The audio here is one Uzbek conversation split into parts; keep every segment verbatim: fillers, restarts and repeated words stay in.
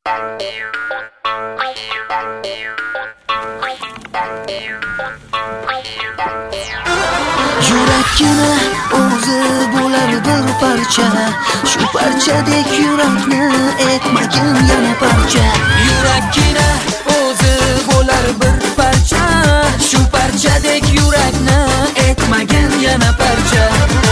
Yurakkina o'zi bo'lar bir parcha, shu parchadek yurakni etmagin yana parcha. Yurakkina o'zi bo'lar bir parcha, shu parchadek yurakni etmagin yana parcha.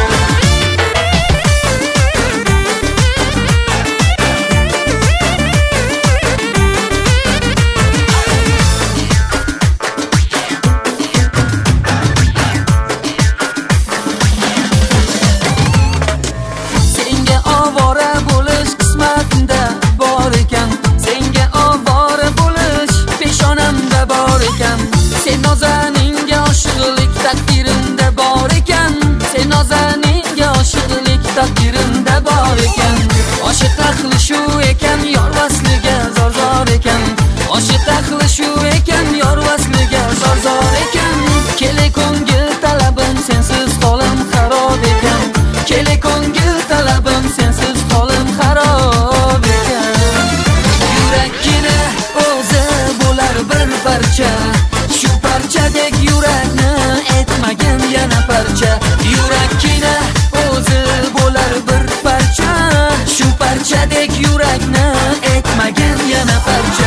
Sen nozaninga oshiqlik taqdirimda bor ekan, sen nozaninga oshiqlik taqdirimda bor ekan. Oshiq aqli shu ekan, yor vasliga zor zor ekan. Oshiq aqli shu ekan, yor vasliga zor zor ekan. Kele ko'ngil talabim sensiz qolim xarob ekan. Kele ko'ngil talabim sensiz qolim xarob ekan. Yurakkina o'zi bo'lar bir parcha, shu parchadek yurakni etmagin yana parcha. Yurakkina o'zi bo'lar bir parcha, shu parchadek yurakni etmagin yana parcha.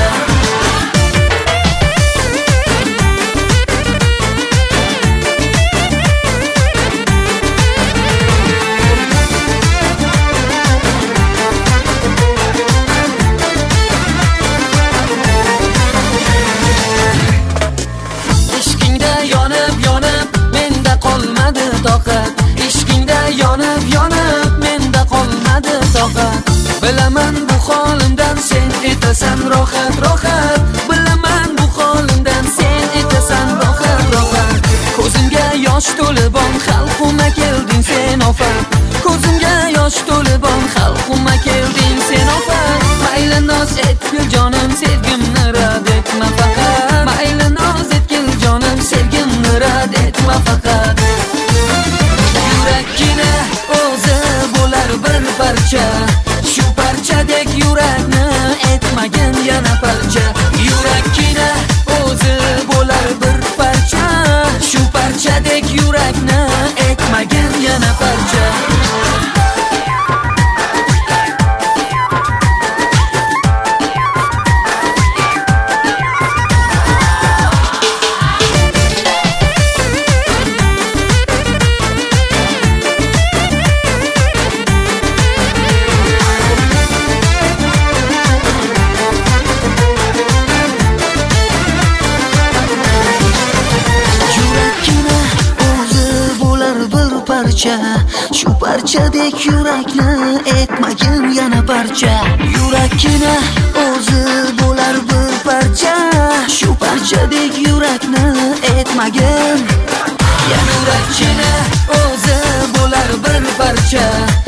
Ishqingda yonib yonib menda qolmadi toqat. Bilaman bu holimdan sen etasan rohat rohat. Bilaman bu holimdan sen etasan rohat rohat. Ko'zimga yosh to'libon xalquma kelding sen ofat. Ko'zimga yosh to'libon xalquma kelding sen ofat. Mayli noz etgil jonim sevgimni rad etma faqat. Mayli noz etgil jonim sevgimni rad etma faqat. Yurakkina o'zi bo'lar bir parcha, shu parchadek yurakni etmagin yana parcha. Yurakkina o'zi bo'lar bir parcha, shu parchadek yurakni etmagin yana parcha. Shu parchadek yurakni etmagin yana parcha. Yurakkina o'zi bo'lar bir parcha, shu parchadek yurakni etmagin. Yurakkina o'zi bo'lar bir parcha,